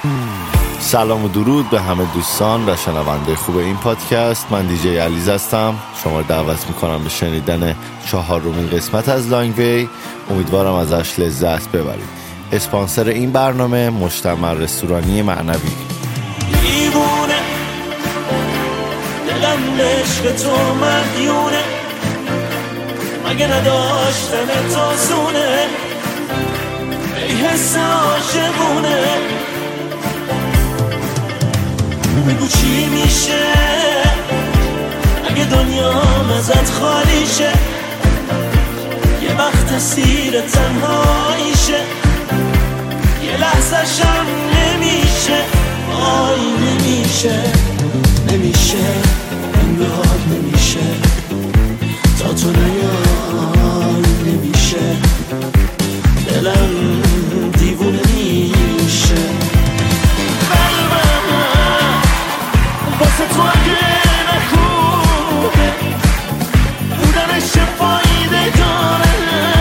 سلام و درود به همه دوستان و شنونده خوب این پادکست. من دیجی علیز هستم. شما رو دعوت میکنم به شنیدن 4مین قسمت از لانگ وی. امیدوارم ازش لذت ببرید. اسپانسر این برنامه مجتمع رستورانی معنوی. دیوونه دلم عشق تو مدیونه، مگه نداشتن تو زونه، ای حس عاشقونه. بگو چی میشه اگه دنیا ازت خالی شه، یه وقت اسیر تنهاییشه، یه لحظه شم نمیشه، آی نمیشه، نمیشه انگار نمیشه، تا تو نیای نمیشه، دلم دیوونه میشه. واسه تو اگه نخوبه بودنش چه فایده داره،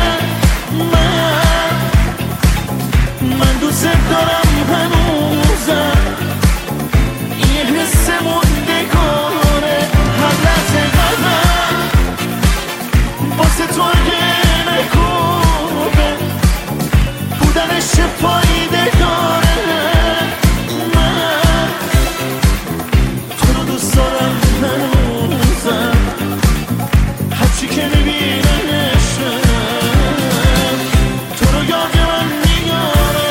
من دوست دارم هنوزم، این حس موندگاره هر لحظه قدم. واسه تو اگه نخوبه بودنش چه فایده داره، هنوزم هرچی که میبینمشم تو رو یاد من میاره.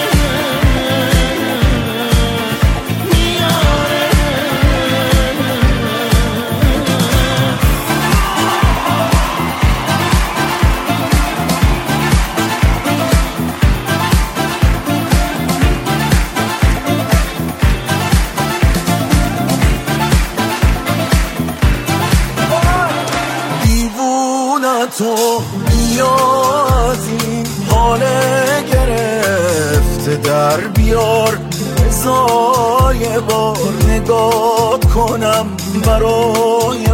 تو بیاد این حال گرفته در بیار، بزای بار نگاه کنم برای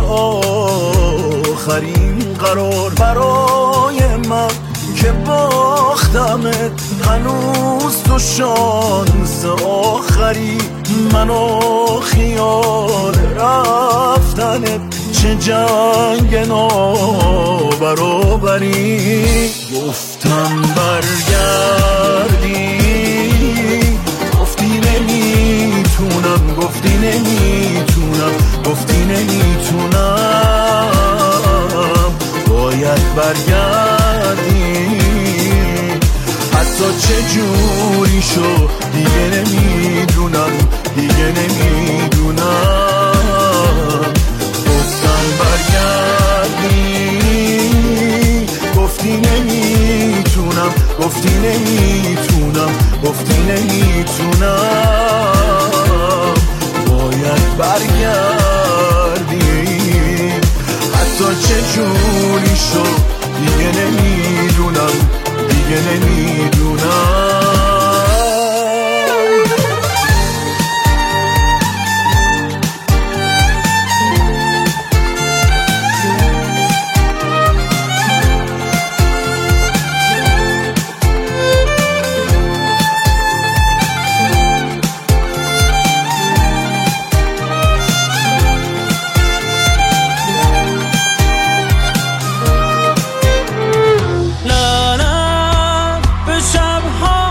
آخرین قرار، برای من که باختمت هنوز تو شانس آخری، منو خیال رفتنت چه جنگ نابرابری. گفتم برگردی گفتی نمیتونم، گفتی نمیتونم، گفتی نمیتونم، باید برگردی. حتی چه جوری شو دیگه نمیدونم، دیگه نمیدونم. گفتم برگردی گفتی نمیتونم، گفتی نمیتونم، گفتی نمیتونم، باید برگردی. حتی چه جوری شو دیگه نمیدونم، دیگه نمیدونم. نه به شبها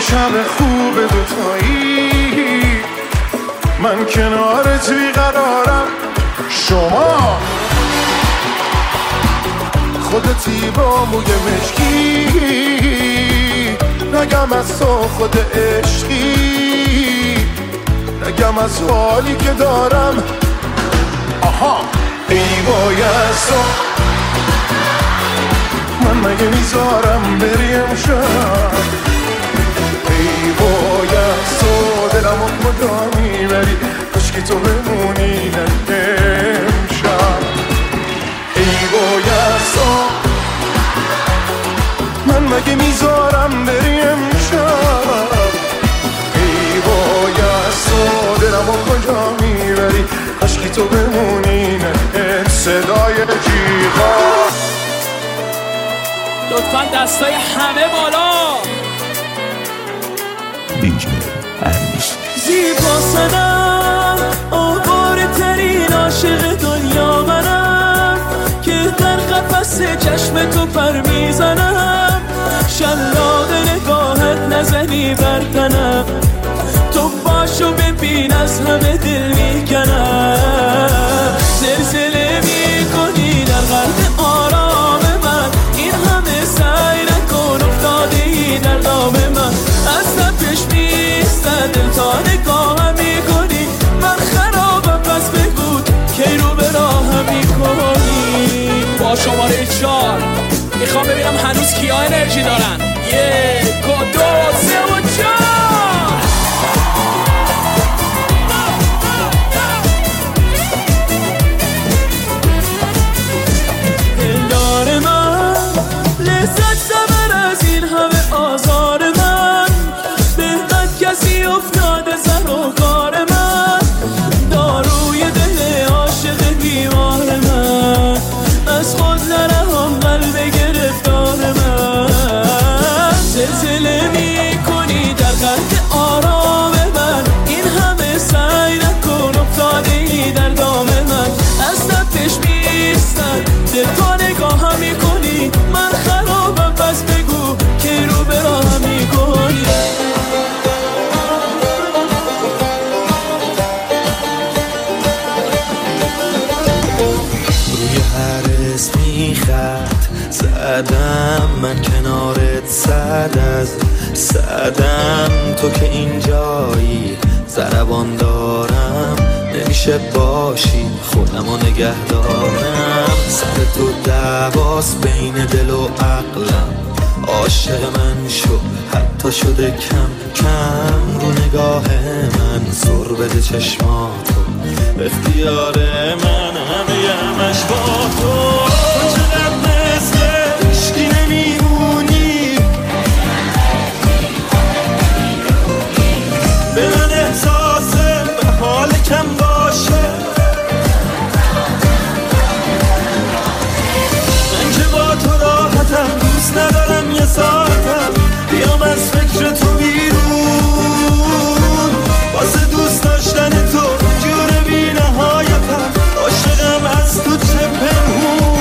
شب خوب دوتایی، من کنارت بیقرارم. شما خودتی با موی مشکی، نگم از تو خود عشقی، نگم از حالی که دارم. آها ای وای از تو، من مگه میذارم بری امشب؟ ای وای از تو، دلمو کجا میبری؟ کاشکی تو بمونی نه امشب. ای وای از تو، من مگه میذارم بری امشب؟ ای وای از تو، دلمو کجا میبری؟ کاشکی تو بمونی نه. صدای جیغا لطفاً دستای همه بالا. دیجی امیش زیبا سنم، آواره ترین عاشق دنیا منم، که در قفس چشم تو پر میزنم. شلاق نگاهت نزنی بر تنم، تو باشو ببین از همه دل میکنم. زلزله میکنی در قلب آرام من، این همه سعی نکن افتادی در دام من. از تپش میستد دل تا نگاهم میکنی، من خرابم پس بگو کی رو به راهم میکنی. با شماره 4 میخوام ببینم هنوز کیا انرژی دارن. 1 و 2 3 و 4. دل تا نگاهم میکنی، من خرابم پس بگو که رو به راهم میکنی. روی هر اسمی خط زدم، من کنارت صد از صدم. تو که اینجایی ضربان دارم، نمیشه باشی خودمو نگه دارم. سر تو دعواست بین دل و عقلم، عاشق من شو حتی شده کم کم. رو نگاه من سر بده چشماتو، اختیار من همه همش با تو. چقدر مثل عشقی نمیمونی، به من احساس به حال کم باشه. من که با تو راحتم، دوست ندارم یه ساعتم بیام از فکر تو بیرون. واسه دوست داشتن تو جور بی نهایتم، عاشقم از تو چه پنهون.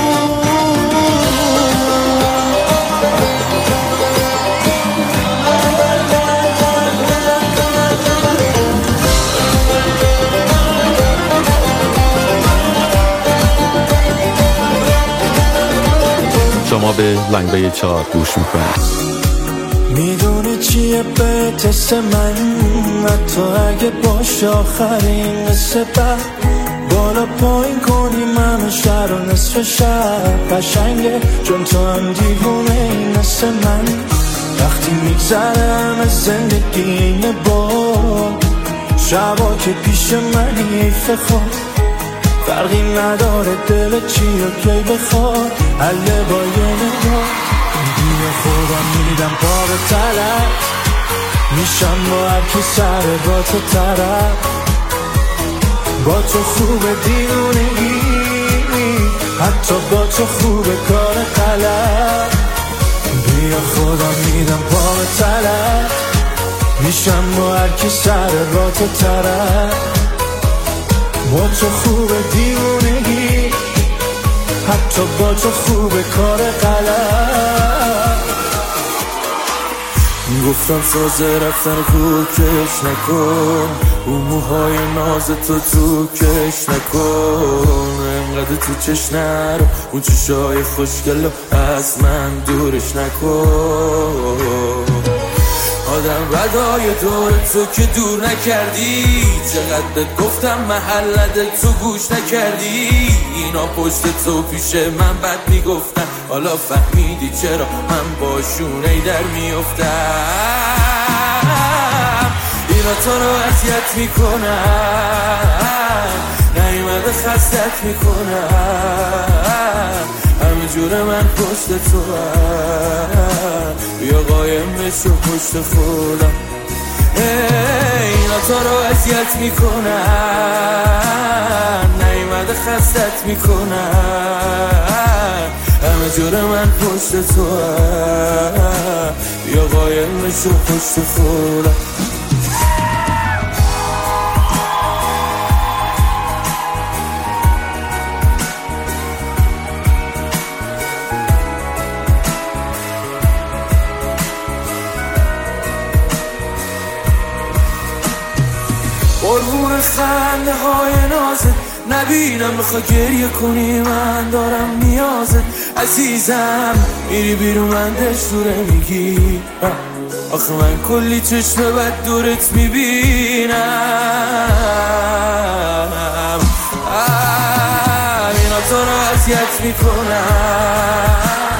شما به لنگوی 4 گوش میکنید. میدونی چیه بهتست من، حتی اگه باشه آخرین قصه بعد. بالا پایین کنی منو شهر و نصف شب قشنگه، چون تو هم دیوونه این مثل من. وقتی میگذرم از زندگی اینه با شبا که پیش منی ایف خواب، فرقی نداره دل چی و کی بخواد، حله با یه نگاه. بیا خودم میدم پا به طلب، میشم با هر کی سر با تو طرف. با تو خوبه دیوونگی، حتی با تو خوبه کار غلط. بیا خودم میدم پا به طلب، میشم با هر کی سر با تو طرف. با تو خوبه دیوونگی، حتی با تو خوبه کار غلط. میگفتم سازه رفتن کوکش نکن، رو موهای ناز تو کش نکن، انقدر تو چش نرو، اون چشای خوشگل از من دورش نکن. آدم بدای دور تو که دور نکردی، چقدر بهت گفتم محلت تو گوش نکردی. اینا پشت تو پیش من بد میگفتن، حالا فهمیدی چرا من باشون ای در میافتم. اینا تو رو اذیت میکنن، نیومده خستت میکنن، همه جور من پشت تو هم، بیا قایم بشو پشت خودم. اینا تو رو اذیت میکنن، نیومده خستت میکنن، همه جور من پشت تو هم، بیا قایم بشو پشت خودم. قربون خنده های نازت نبینم، بخوا گریه کنی من دارم نیازت. عزیزم میری بیرون من دشوره میگی، آخه من کلی چشم بد دورت میبینم. اینا تو رو اذیت میکنم،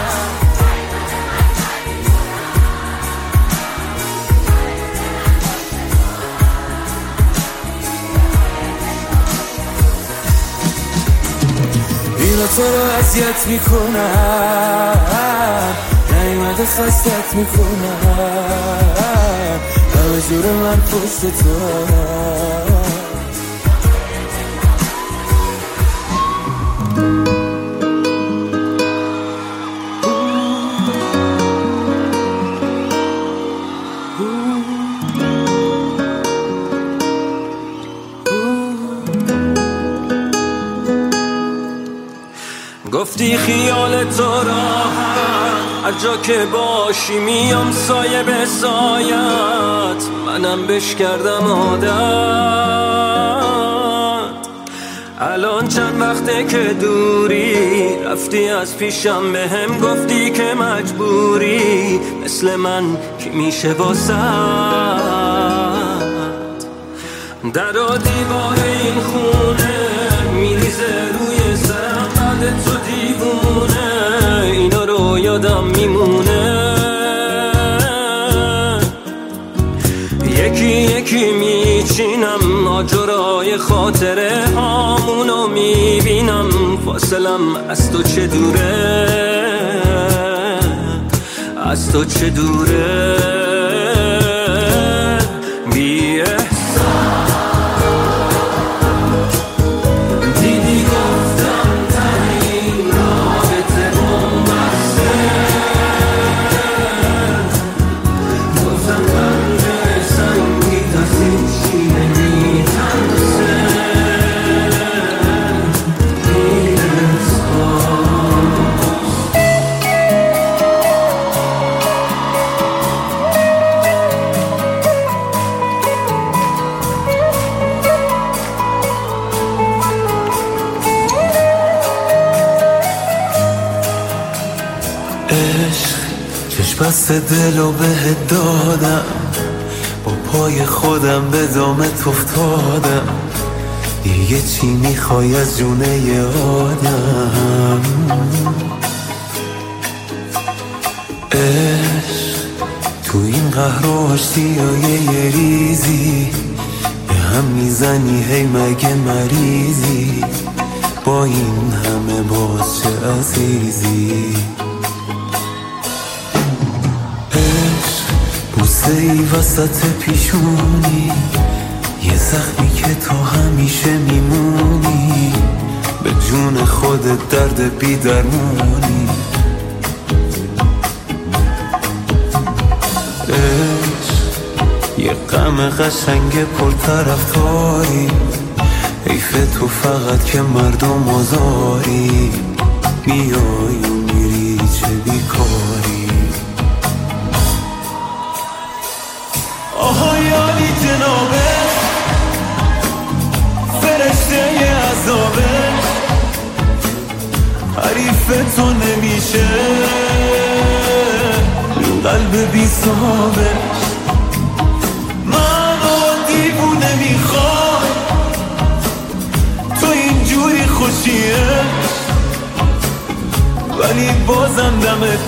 اینا تو رو اذیت میکنن، نیومده خستت میکنن، همه جور من پشت تو هم. گفتی خیال تو راحت، هر جا که باشی میام سایه به سایت، منم بش کردم عادت. الان چند وقته که دوری، رفتی از پیشم بهم گفتی که مجبوری، مثل من کی میشه واسط. در و دیوار این خونه میریزه روی سرم، بعد تو دیوونه اینا رو یادم میمونه. یکی یکی میچینم ماجرای خاطره هامونو میبینم، فاصلم از تو چه دوره، از تو چه دوره. بی احسان دیدی گفتم تنین رابطه بومبسته، گفتم پنجه سنگی تسید چی نمیتنسه. بی عشق چشم بست دلو بهت دادم، با پای خودم به دامت افتادم، دیگه چی میخوای از جونه ی آدم. عشق تو این قهر و آشتیای یه ریزی، به هم میزنی هی مگه مریضی، با این همه باز چه عزیزی. بوسه ای وسط پیشونی، یه زخمی که تو همیشه میمونی، به جون خودت درد بی درمونی. عشق یه غم قشنگ پرطرفداری، حیف تو فقط که مردم آزاری، میای و میری چه بیکاری. کیف تو نمیشه قلب بی صاحبش. منو دیوونه میخوای تو اینجوری خوشیه ولی بازم دمت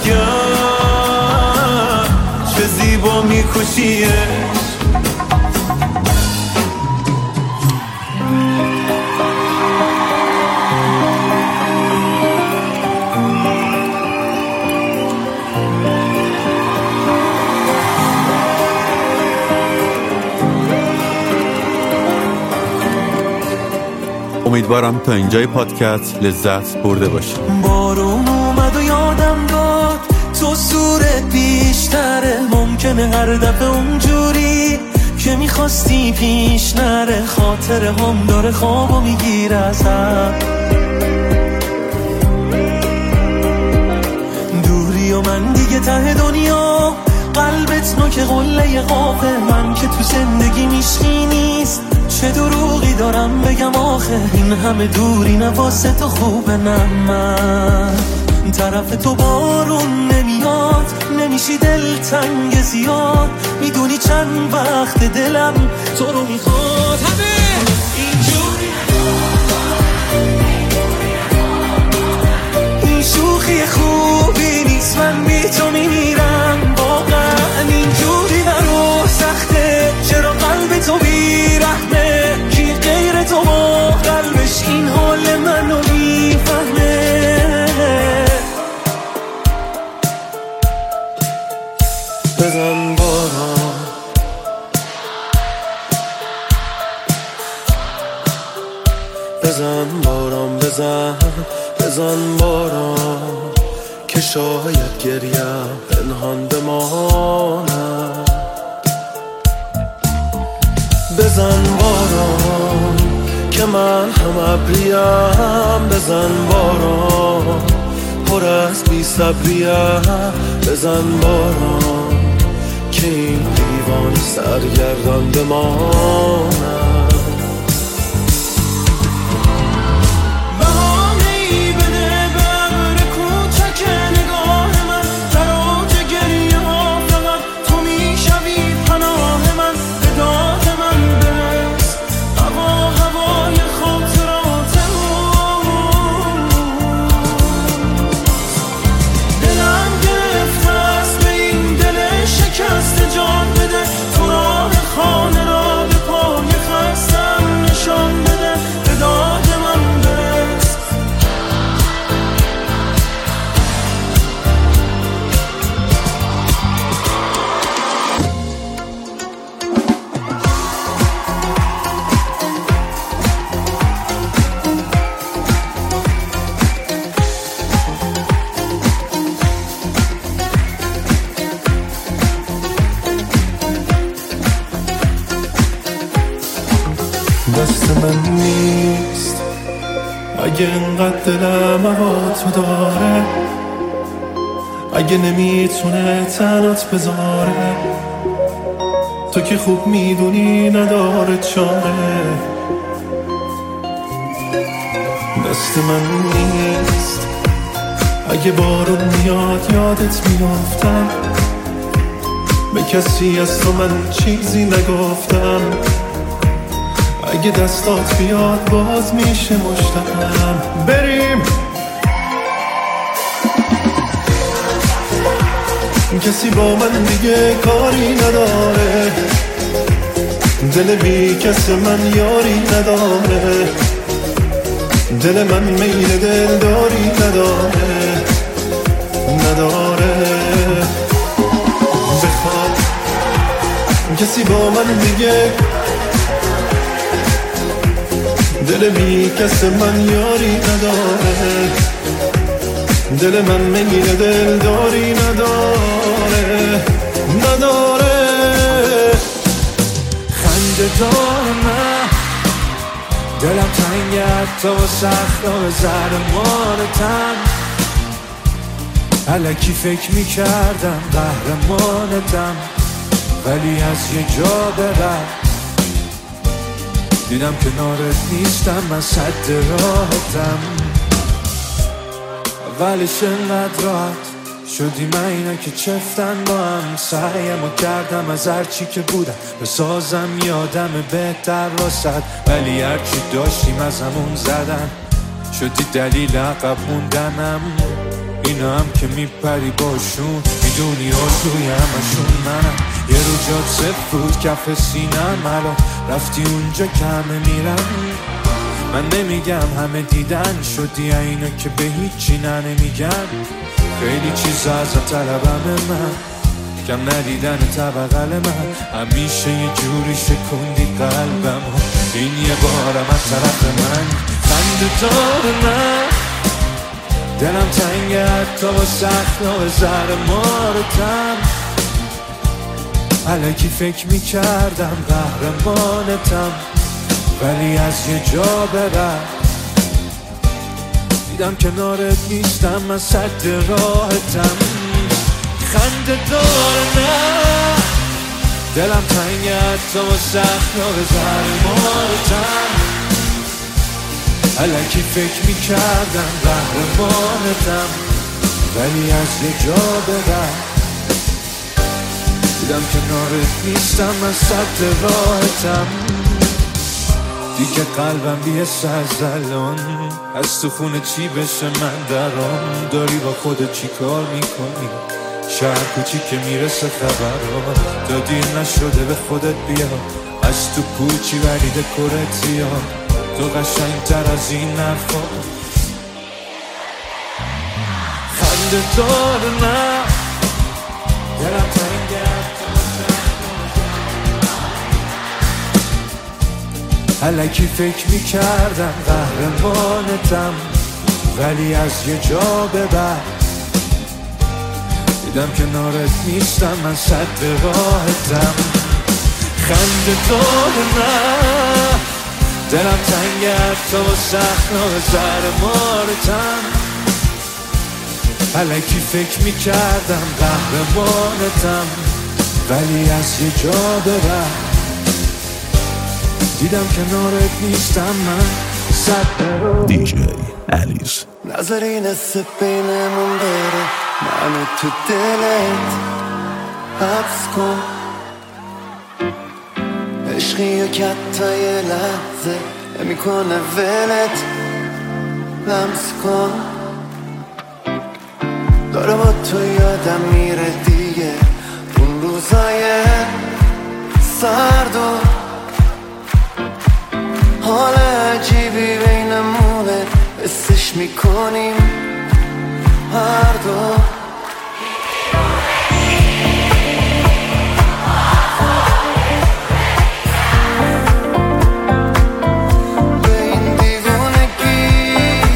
گرم چه زیبا میکشیه. امیدوارم تا اینجای پادکست لذت برده باشی. بارون اومد و یادم داد تو صورت بیشتره، ممکنه هر دفعه اونجوری که میخواستی پیش نره. خاطره هم داره خوابو میگیره ازم، دوری و من دیگه ته دنیا، قلبت نوک قله قافه. من که تو زندگی میشکی نیست، چه دروغی دارم بگم آخه. این همه دوری نه واسه تو خوبه نه من طرف تو بارون نمیاد، نمیشی دلتنگ زیاد. میدونی چند وقت دلم تو رو میخواد، همه اینجوری. این شوخی خوبی نیست، من بی تو میمیرم. واقعا اینجوری برو سخته، چرا قلب تو بیرحمه؟ کی غیر تو با قلبش این حال منو میفهمه؟ بزن باران، بزن باران، بزن باران که شاید گریم پنهان بمانم. بزن باران که من هم ابریم، بزن باران پر از بی صبریم. بزن باران که این دیوان سرگردان بمانم. دست من نیست اگه انقدر دلم هوا تو داره، اگه نمیتونه تنات بذاره. تو که خوب میدونی نداره چاره. دست من نیست اگه بارون میاد یادت میافتم، به کسی از تو من چیزی نگفتم. اگه دستات بیاد باز میشه مشتاقم بریم. کسی با من دیگه کاری نداره، دل بی کس من یاری نداره. دل من میل دلداری نداره، نداره. بخواد کسی با من دیگه، دل بی کس من یاری نداره. دل من میل دلداری نداره، نداره. خنده دار من دلم تنگت تا سخت و زرمانتم. الکی فکر میکردم قهرمانتم، ولی از یه جا به بعد دیدم کنارت نیستم، من صد راحتم. اولش انقدر راحت شدی من اینا که چفتن با هم سعیمو کردم از هرچی که بودم بسازم یادم بهتر واسد ولی هرچی داشتیم از همون زدن شدی دلیل عقب موندنم اینا هم که میپری باشون میدونی آرزوی همشون منم یه رو جات صفر بود کف سینم الان رفتی اونجا که همه میرم من نمیگم همه دیدن شدی اینا که به هیچی نمیگم خیلی چیزا ازت طلبم من کم ندیدن بغل من همیشه یه جوری شکوندی قلبم این یه بارم از طرف من خنده دار من دلم تنگه حتی با سخت و زهر مارتم الکی فکر میکردم قهرمانتم ولی از یه جا به بعد دیدم کنارت نیستم من سد راحتم خنده دار نه دلم تنگه حتی با سخت و زهر مارتم الکی فکر میکردم قهرمانتم ولی از یه جا به بعد دیدم کنارت نیستم من سد راحتم دیگه قلبم بیه سرزلان از تو خونه چی بشه من درام داری با خودت چی کار میکنی شهر کوچی که میرسه خبرات تا دیر نشده به خودت بیا از تو کوچی ولی دکورت زیاد تو قشنگ تر از این نرفا خنده دار نه دلم تنگه الکی فکر میکردم قهرمانتم ولی از یه جا به بعد دیدم کنارت نیستم من سد راحتم خنده دار نه دلم تنگه حتی با سخت و زهر مارتم الکی فکر میکردم قهرمانتم ولی از یه جا به بعد دیدم کنارت نیستم من صد دیجی الیز نظری نصف بینمون بره منو تو دلت حبس کن عشقی یا کتا یه لحظه نمیکنه ولت لمس کن داره با تو یادم میره دیگه اون روزای سرد و حال عجیبی بینمونه حسش میکنیم هر دو به این دیوونگی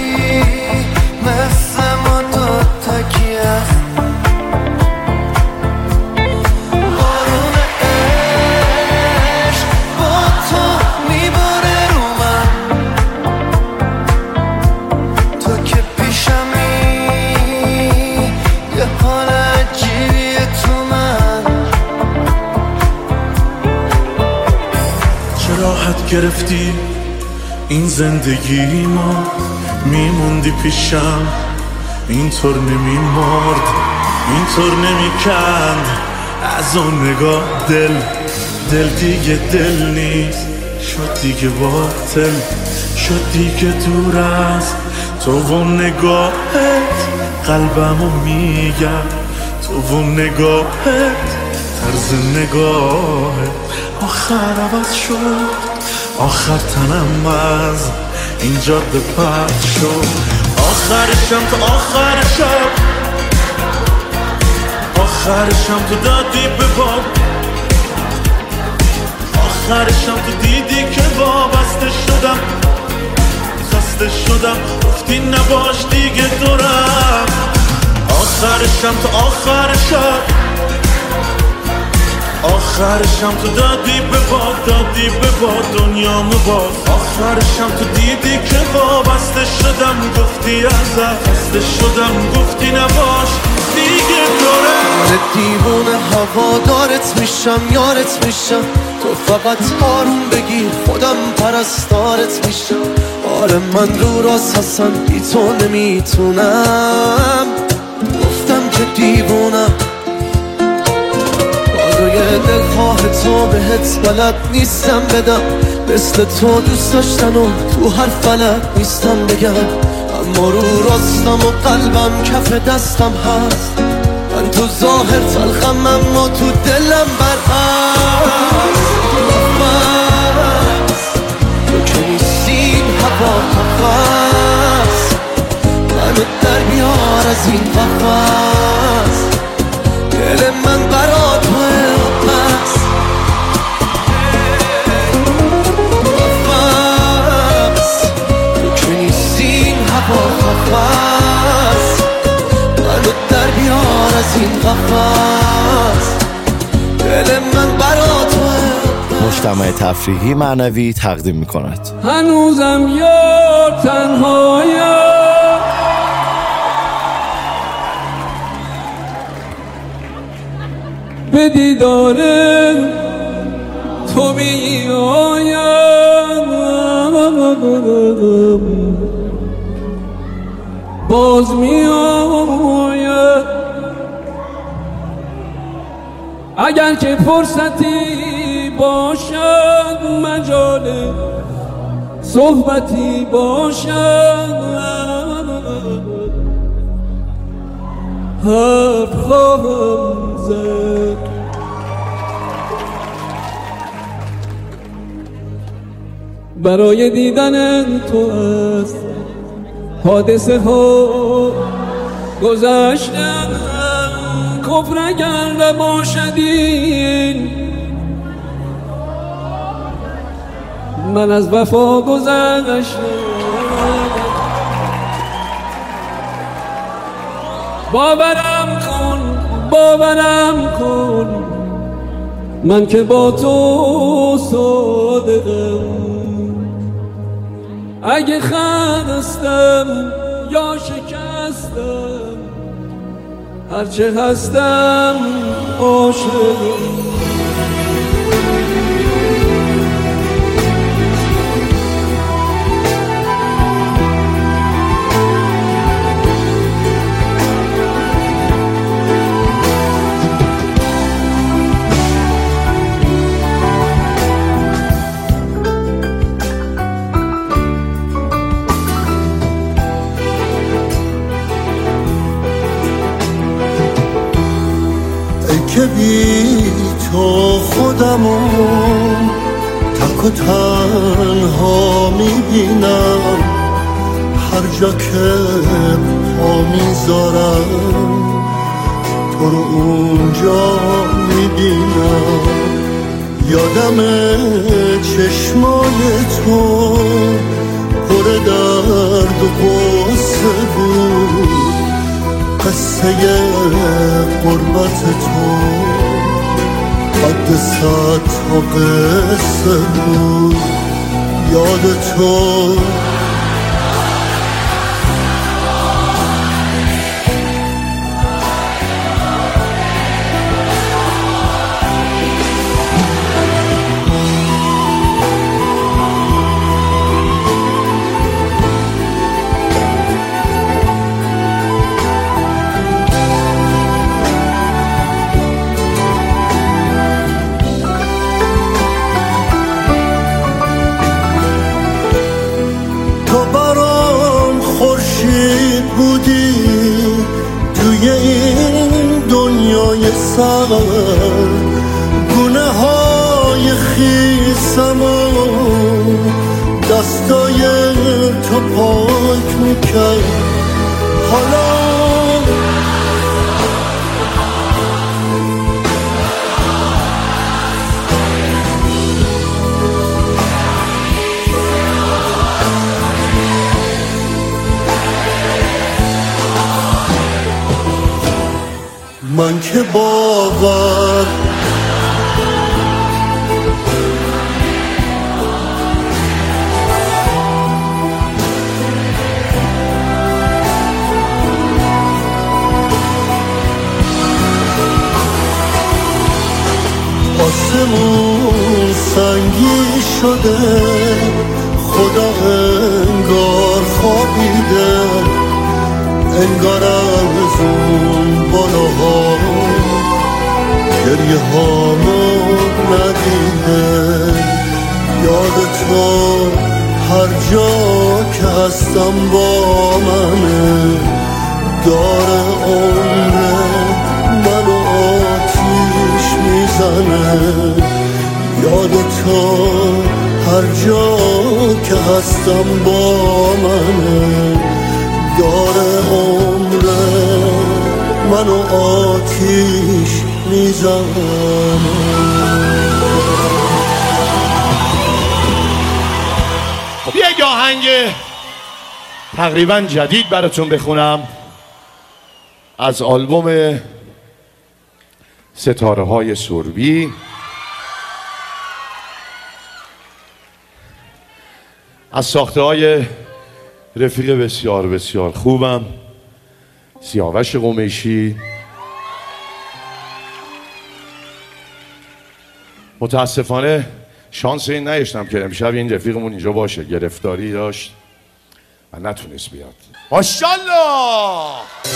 مثل ما دوتا کی هست بارون عشق با تو میباره تو که پیشمی یه حال عجیبیه تو من چه راحت گرفتی این زندگی ما میموندی پیشم اینطور نمیمرد اینطور نمیکند از اون نگاه دل دیگه دل نیست شد دیگه باطل شد دیگه دور از تو و نگاهت قلبمو میگم تو و نگاهت طرز نگاهت آخر عوض شد آخر تنم از این جاده پرد شد آخرشم تو آخر شب آخرشم تو دادی به باب آخرشم تو دیدی که وابسته شدم خسته شدم گفتی نباش دیگه دورم آخرشم تو آخر شب آخرشم تو دادی به باد دنیامو باز آخرشم تو دیدی که وابسته شدم گفتی ازت خسته شدم گفتی نباش دیگه دورم دیوونه هوادارت میشم، یارت میشم، تو فقط آروم بگیر خودم پرستارت میشم. آره من رو راست هستم بی تو نمیتونم، گفتم که دیوونم. کاروی دلخواه تو بهت بلد نیستم بدم، مثل تو دوست داشتن و تو هر فلک نیستم بگم. اما رو راستم و قلبم کف دستم هست، من تو ظاهر تلخم اما تو دلم برعکس. تو که نیستیم هوا قفص، منو در بیار از این قفص. دل من برا توه بس، قفص. تو که نیستیم هوا قفص، منو در بیار از این قفص. دل من برا توه. مجتمع تفریحی معنوی تقدیم می‌کند. هنوزم یار تنهایم، به دیدار تو می آیم، باز می آیم. اگر که فرصتی باشد، مجال صحبتی باشد، حرف خواهم زد. برای دیدن تو است حادثه ها گذشتن، کفر اگر نباشد این، من از وفا گذشتم. باورم کن من که با تو صادقم. اگه خستم یا شکستم، هرچه هستم عاشقم. که بی تو خودمو تک و تنها میبینم، هر جا که پا میذارم تو رو اونجا میبینم. یادم چشمای تو پر درد و غصه بود، قصه غربت تو قد 100 تا قصه بود. یاد تو بودی توی این دنیای سر، گونه های خیسم و دستای تو پاک میکرد. حالا من که باور شده، خدا انگار خوابیده، انگار از اون بالاها گریه هامو ندیده. یادتو هر جا که هستم با منه، داره عمره منو آتیش میزنه. یادتو هر جا که هستم با منه، داره عمره منو آتیش میزنه. یک آهنگ تقریبا جدید براتون بخونم از آلبوم ستاره های سربی. از ساخته های رفیق بسیار بسیار خوبم، سیاوش قمیشی. متاسفانه شانس این نداشتم که امشب این رفیقمون اینجا باشه، گرفتاری داشت و نتونست بیاد. ماشاءالله.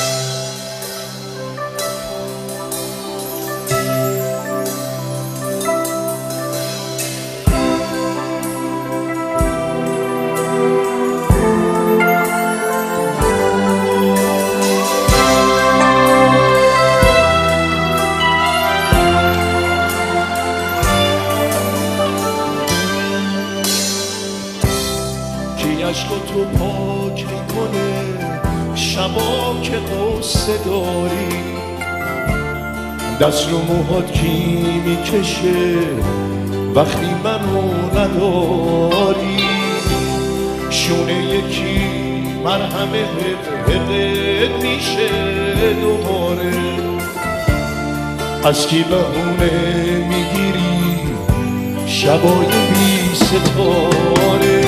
عشق تو پاک میکنه شبا که قصه داری، دست رو موهات کی میکشه وقتی منو نداری. شونه یکی مرهمه حقت میشه دوباره، از کی بهونه میگیری شبای بی ستاره.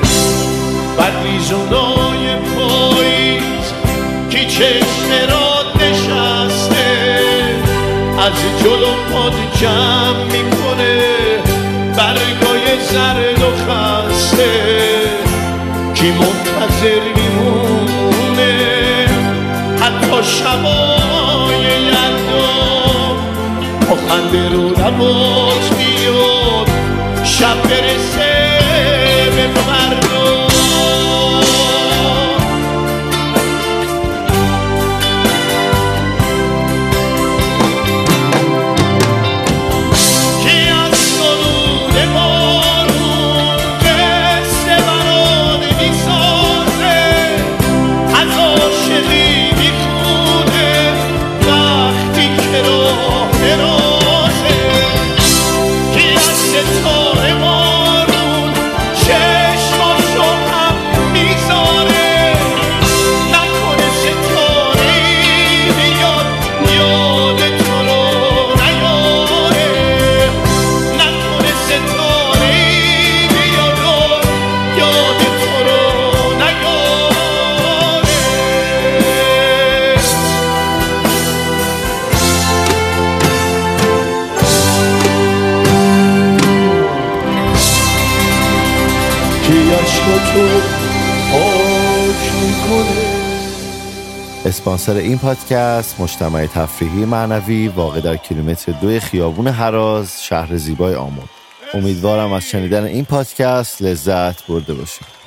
بدریزونای پاییز کی چشم را نشسته، از جلو پاد جمع میکنه برگای زرد و خسته. کی منتظر میمونه حتی شبای یلدا، با خنده رو لبات میاد شب برسه به فردا. اسپانسر این پادکست مجتمع تفریحی معنوی واقع در کیلومتر 2 خیابون هراز، شهر زیبای آمل. امیدوارم از شنیدن این پادکست لذت برده باشید.